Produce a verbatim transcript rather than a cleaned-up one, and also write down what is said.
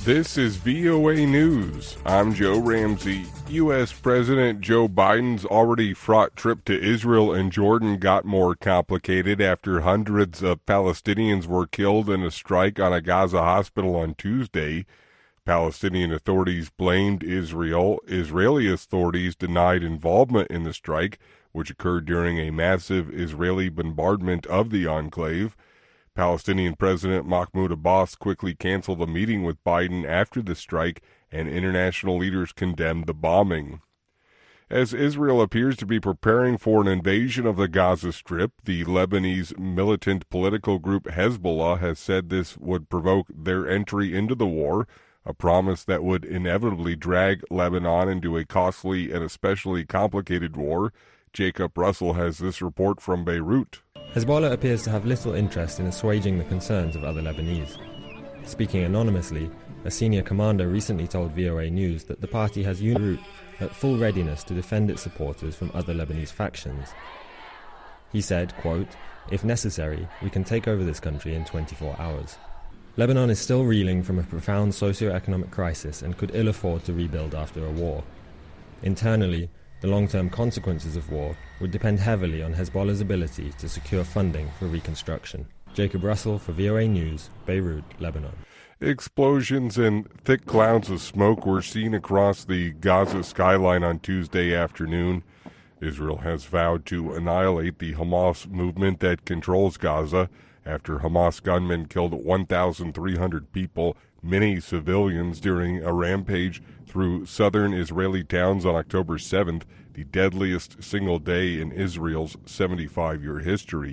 This is V O A News. I'm Joe Ramsey. U S. President Joe Biden's already fraught trip to Israel and Jordan got more complicated after hundreds of Palestinians were killed in a strike on a Gaza hospital on Tuesday. Palestinian authorities blamed Israel. Israeli authorities denied involvement in the strike, which occurred during a massive Israeli bombardment of the enclave. Palestinian President Mahmoud Abbas quickly canceled a meeting with Biden after the strike, and international leaders condemned the bombing. As Israel appears to be preparing for an invasion of the Gaza Strip, the Lebanese militant political group Hezbollah has said this would provoke their entry into the war, a promise that would inevitably drag Lebanon into a costly and especially complicated war. Jacob Russell has this report from Beirut. Hezbollah appears to have little interest in assuaging the concerns of other Lebanese. Speaking anonymously, a senior commander recently told V O A News that the party has unit at full readiness to defend its supporters from other Lebanese factions. He said, quote, "If necessary, we can take over this country in twenty-four hours. Lebanon is still reeling from a profound socio-economic crisis and could ill afford to rebuild after a war. Internally, the long-term consequences of war would depend heavily on Hezbollah's ability to secure funding for reconstruction." Jacob Russell for V O A News, Beirut, Lebanon. Explosions and thick clouds of smoke were seen across the Gaza skyline on Tuesday afternoon. Israel has vowed to annihilate the Hamas movement that controls Gaza after Hamas gunmen killed one thousand three hundred people, many civilians, during a rampage through southern Israeli towns on October seventh, the deadliest single day in Israel's seventy-five-year history.